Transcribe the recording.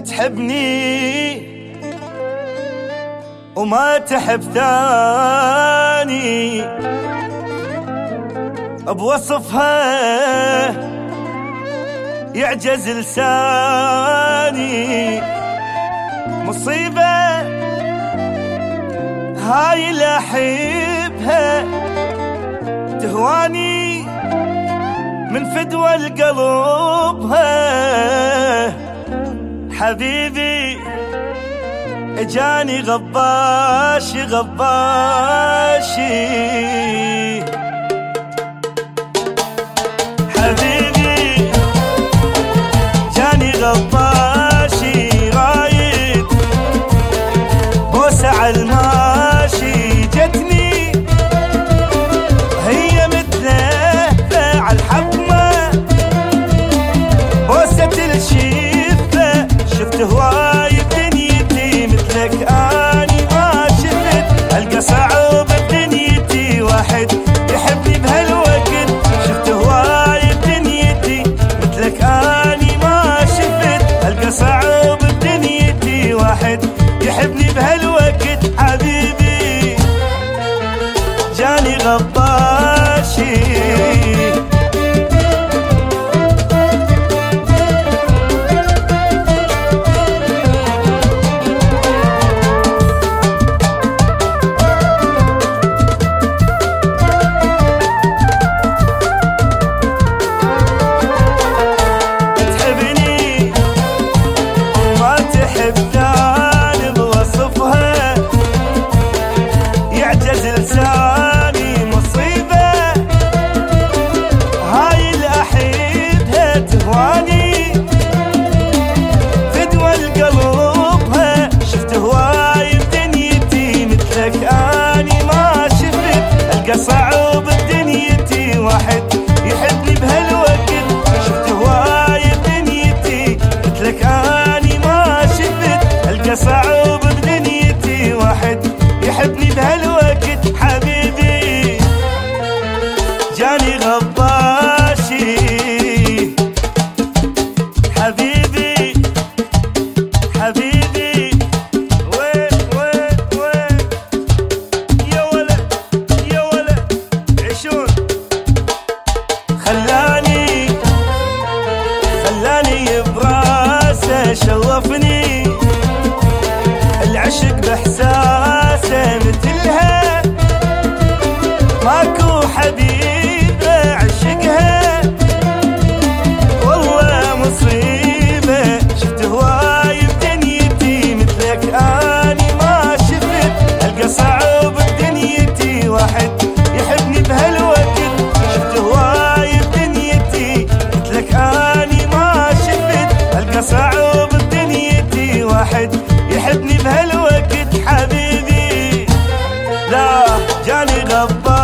تحبني وما تحب ثاني بوصفها يعجز لساني. مصيبة هاي لا احبها تهواني من فدوى القلبها. حبيبي اجاني غباشي غباشي، حبيبي جاني غباشي رايد بوسة عالماشي. جتني هي مثله عالحطمة بوسة الشفة. شفت هواي بدنيتي مثلك اني ما شفت، القى صعب بدنيتي واحد يحبني بهالوقت. شفت هواي بدنيتي مثلك اني ما شفت، القى صعب بدنيتي واحد يحبني بهالوقت. حبيبي جاني غباشي، لساني. مصيبة هاي الأحيدها تهواني فدوى القلبها. شفت هواي بدنيتي مثلك اني ما شفت، القى صعب بدنيتي واحد يحبني بهالوقت. شفت هواي بدنيتي مثلك اني ما شفت، القى صعب بدنيتي واحد يحبني بهالوقت. حبيبي جاني غباشي، حبيبي حبيبي وين وين وين يا ولد يا ولد عيشون. خلاني براسه شوفني العشق باحساسه مثلها ماكو حبيبه عشقها. والله مصيبه شفت هواي بدنيتي مثلك اني ما شفت، القى صعب بدنيتي واحد يحبني بهالوقت. شفت هواي بدنيتي مثلك اني ما شفت، القى صعب بدنيتي واحد يحبني بهالوقت. حبيبي لا جاني غبار